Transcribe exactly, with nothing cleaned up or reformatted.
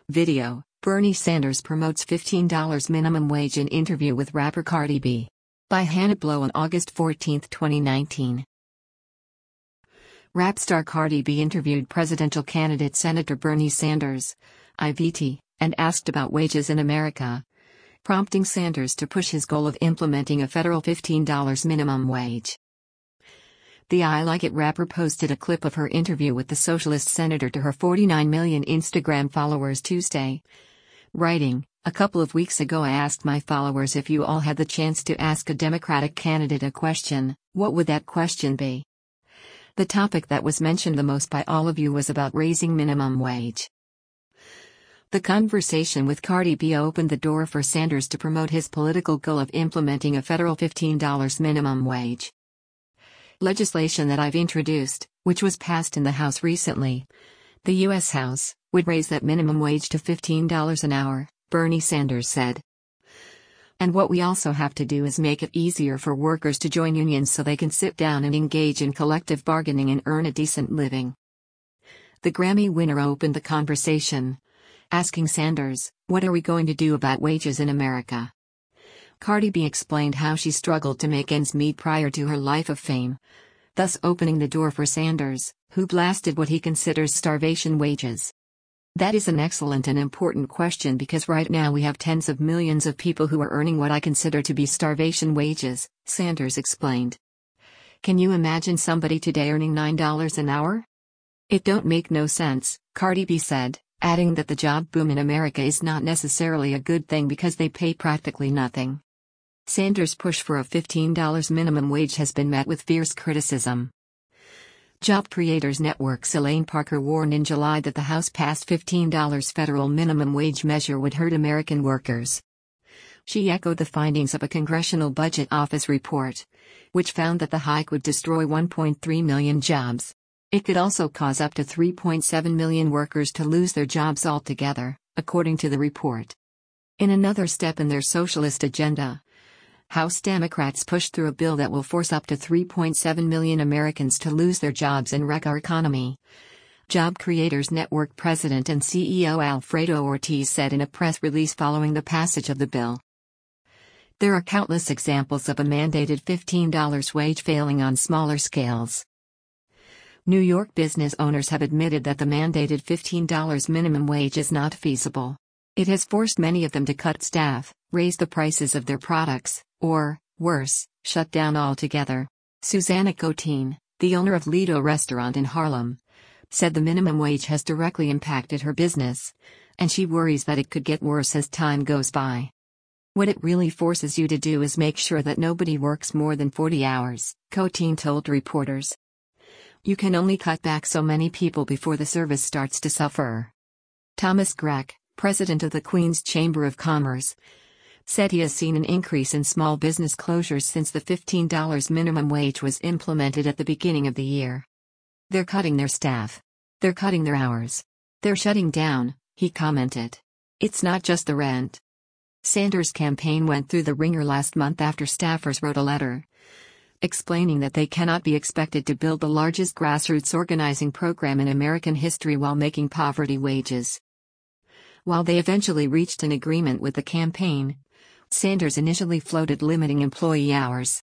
Video: Bernie Sanders promotes fifteen dollars minimum wage in interview with rapper Cardi B. By Hannah Blow on August fourteenth, twenty nineteen. Rap star Cardi B interviewed presidential candidate Senator Bernie Sanders, I V T, and asked about wages in America, prompting Sanders to push his goal of implementing a federal fifteen dollars minimum wage. The I Like It rapper posted a clip of her interview with the socialist senator to her forty-nine million Instagram followers Tuesday, writing, "A couple of weeks ago I asked my followers if you all had the chance to ask a Democratic candidate a question, what would that question be? The topic that was mentioned the most by all of you was about raising minimum wage." The conversation with Cardi B opened the door for Sanders to promote his political goal of implementing a federal fifteen dollars minimum wage. Legislation that I've introduced, which was passed in the House recently, the U S House, would raise that minimum wage to fifteen dollars an hour, Bernie Sanders said. And what we also have to do is make it easier for workers to join unions so they can sit down and engage in collective bargaining and earn a decent living. The Grammy winner opened the conversation, asking Sanders, "What are we going to do about wages in America?" Cardi B explained how she struggled to make ends meet prior to her life of fame, thus opening the door for Sanders, who blasted what he considers starvation wages. "That is an excellent and important question because right now we have tens of millions of people who are earning what I consider to be starvation wages," Sanders explained. "Can you imagine somebody today earning nine dollars an hour? It don't make no sense," Cardi B said, adding that the job boom in America is not necessarily a good thing because they pay practically nothing. Sanders' push for a fifteen dollars minimum wage has been met with fierce criticism. Job Creators Network's Elaine Parker warned in July that the House-passed fifteen dollars federal minimum wage measure would hurt American workers. She echoed the findings of a Congressional Budget Office report, which found that the hike would destroy one point three million jobs. It could also cause up to three point seven million workers to lose their jobs altogether, according to the report. In another step in their socialist agenda, House Democrats pushed through a bill that will force up to three point seven million Americans to lose their jobs and wreck our economy. Job Creators Network President and C E O Alfredo Ortiz said in a press release following the passage of the bill. There are countless examples of a mandated fifteen dollars wage failing on smaller scales. New York business owners have admitted that the mandated fifteen dollars minimum wage is not feasible. It has forced many of them to cut staff, raise the prices of their products, or, worse, shut down altogether. Susanna Coteen, the owner of Lido Restaurant in Harlem, said the minimum wage has directly impacted her business, and she worries that it could get worse as time goes by. "What it really forces you to do is make sure that nobody works more than forty hours, Coteen told reporters. "You can only cut back so many people before the service starts to suffer." Thomas Grech, president of the Queens Chamber of Commerce, said he has seen an increase in small business closures since the fifteen dollars minimum wage was implemented at the beginning of the year. "They're cutting their staff. They're cutting their hours. They're shutting down," he commented. "It's not just the rent." Sanders' campaign went through the ringer last month after staffers wrote a letter explaining that they cannot be expected to build the largest grassroots organizing program in American history while making poverty wages. While they eventually reached an agreement with the campaign, Sanders initially floated limiting employee hours.